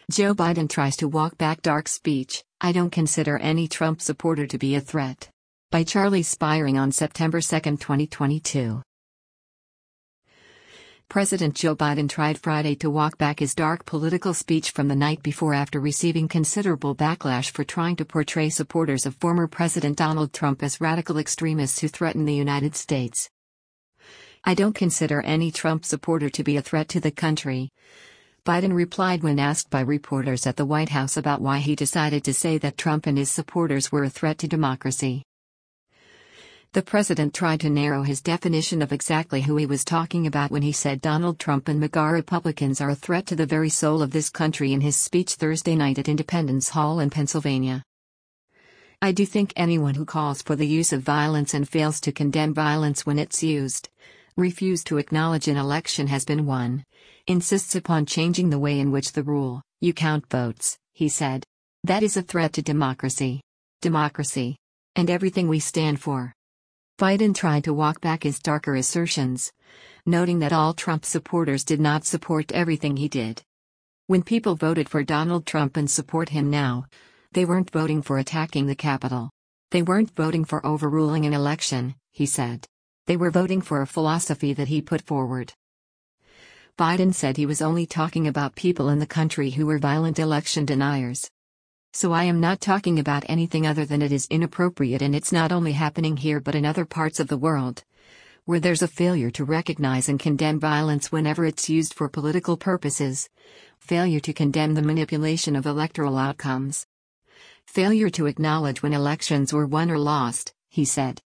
Joe Biden tries to walk back dark speech, "I don't consider any Trump supporter to be a threat." By Charlie Spiring on September 2, 2022. President Joe Biden tried Friday to walk back his dark political speech from the night before after receiving considerable backlash for trying to portray supporters of former President Donald Trump as radical extremists who threaten the United States. "I don't consider any Trump supporter to be a threat to the country," Biden replied when asked by reporters at the White House about why he decided to say that Trump and his supporters were a threat to democracy. The president tried to narrow his definition of exactly who he was talking about when he said Donald Trump and MAGA Republicans are a threat to the very soul of this country in his speech Thursday night at Independence Hall in Pennsylvania. "I do think anyone who calls for the use of violence and fails to condemn violence when it's used, refuse to acknowledge an election has been won, insists upon changing the way in which the rule, you count votes," he said. "That is a threat to democracy. Democracy. And everything we stand for." Biden tried to walk back his darker assertions, noting that all Trump supporters did not support everything he did. "When people voted for Donald Trump and support him now, they weren't voting for attacking the Capitol. They weren't voting for overruling an election," he said. "They were voting for a philosophy that he put forward." Biden said he was only talking about people in the country who were violent election deniers. "So I am not talking about anything other than it is inappropriate, and it's not only happening here but in other parts of the world, where there's a failure to recognize and condemn violence whenever it's used for political purposes, failure to condemn the manipulation of electoral outcomes, failure to acknowledge when elections were won or lost," he said.